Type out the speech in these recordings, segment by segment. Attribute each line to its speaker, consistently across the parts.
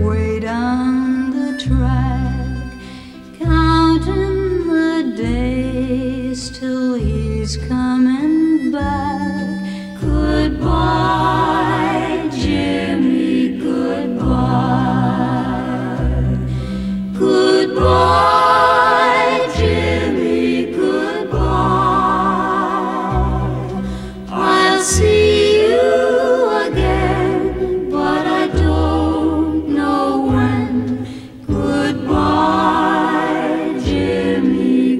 Speaker 1: way down the track, counting the days till he's coming back. Goodbye, Jimmy, goodbye. Goodbye, Jimmy, goodbye. I'll see you again, but I don't know when. Goodbye, Jimmy,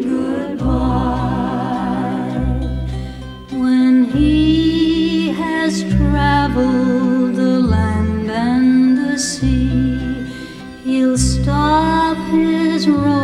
Speaker 1: goodbye. When he has traveled the land and the sea, he'll stop his road